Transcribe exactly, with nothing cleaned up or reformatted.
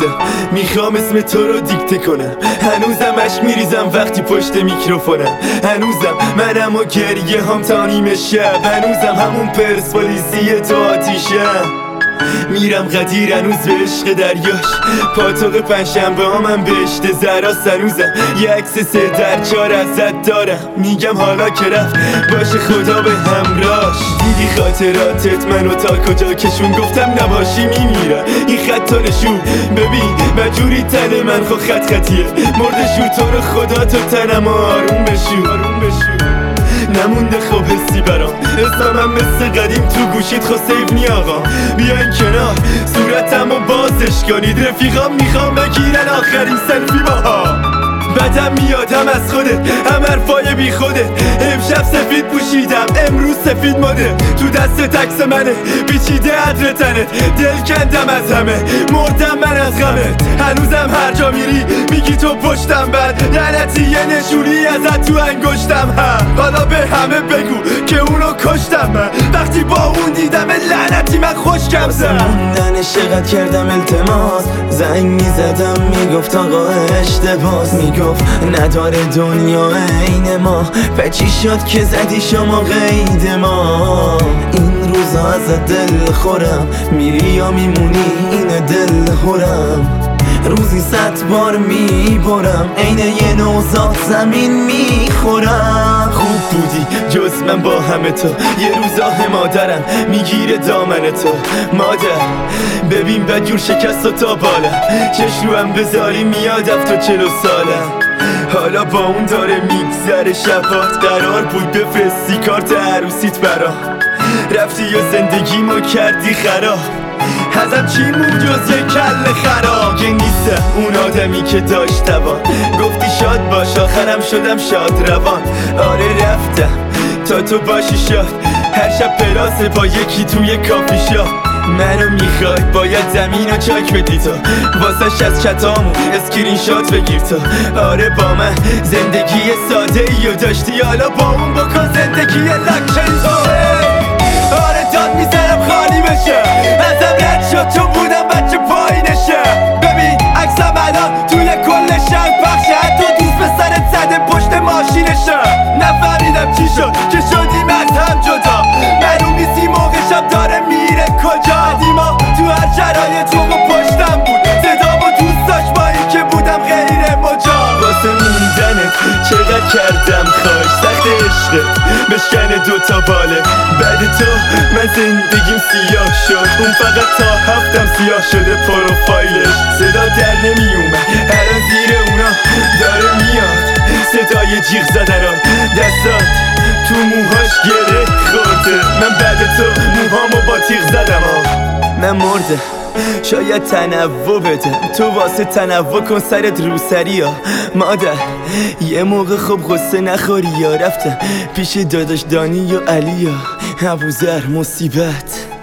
هنوزم میخوام اسم تو رو دیکته کنم، هنوزم عشق میریزم وقتی پشت میکروفونم، هنوزم منم و گریه هم تا نیمه شب، هنوزم همون پرسپولیسی تو آتیشم. میرم قدیر هنوز به عشق دریاش، پاتوق پنجشنبه ها من بهشت زراست، هنوزم یه عکس سه در چار ازت دارم، میگم حالا که رفت باشه خدا به همراش. دیدی خاطراتت منو تا کجا کشون، گفتم نباشی میمیرم این خط تو نشون، ببین بجوری تن من خو خط خطیه، مرد شو تو رو خدا تو تنم آروم بشو آروم بشو. نمونده خوب حسی برام، اسمم مثل قدیم تو گوشید خو سیف نی آقا، بیاین کنار صورتم و بازش کنید، رفیقام میخوام بگیرن آخرین سلفی باها. بدم میادم از خودت هم حرفای بی خودت، امشب سفید پوشیدم امروز سفید ماده، تو دست تکس منه بیچیده عطر تنت، دل کندم از همه مردم من از غمت، هنوزم هر جا میری میگی تو پشتم بد، لعنتی یه نشونی ازت تو انگشتم هم، حالا به همه بگو که اونو کشتم من، وقتی با اون دیدم لعنتی من خوشکم زد. موندنش چقدر کردم التماس، زنگ میزدم میگفت آقا اشتباس، میگفت نداره دنیا عین ما، پچی شد که زدی شما قید ما، این روزا ازت دل خورم، میری یا میمونی این دل خورم، روزی صد بار میبرم عین یه نوزاد زمین میخورم. خوب بودی جز من با همه تو، یه روزاه مادرم میگیره دامن تو، مادر ببین بدجور شکست و تا بالا، چش رو هم بذاری میاد افتو چلو سالم، حالا با اون داره میگذره شبات، قرار بود بفرستی کارت عروسیت برا، رفتی یا زندگیمو کردی خراب، ازم چی مون جز یه کل خراب، که نیستم اون آدمی که داشت توان، گفتی شاد باش آخرم شدم شاد روان، آره رفتم تا تو باشی شاد، هر شب پلاسه با یکی توی کافی شاد، منو میخوای باید زمین و چاک بدی تو، واسش از چتامون اسکرین شات بگیر تو، آره با من زندگی ساده ای و داشتی، حالا با اون بکن زندگی لکشن تو، آره داد میزنم خالی بشه، ازم رد شد چون بودم بچه پایینشه، ببین عکسم الان توی کل شهر پخشه، حتی دوست به سرت زده پشت ماشینشه، نفهمیدم چی شد که شدیم از هم جدا، معلوم نیست این موقع شب داره میره کجا، دیما تو هر شرایط رو پشتم بود، صدام و دوست داشت با این که بودم غیر مجا، واسه موندنت چقدر کردم خواهش، سخت عشقت بشکنه دوتا باله، بعد تو من زندگیم سیاه شد، اون فقط تا هفتم سیاه شده پروفایلش، صدا در نمیومد الان زیر اونا داره میاد، صدای جیغ زدنان دستات تو موهاش گره خورده، من بعد تو موهامو با تیغ زدم ها. من مردم شاید تنوع بدم، تو واسه تنوع کن سرت روسری ها، مادر یه موقع خوب غصه نخوری یا، رفتم پیش داداش دانی و علی ها، ابوذر مصیبت.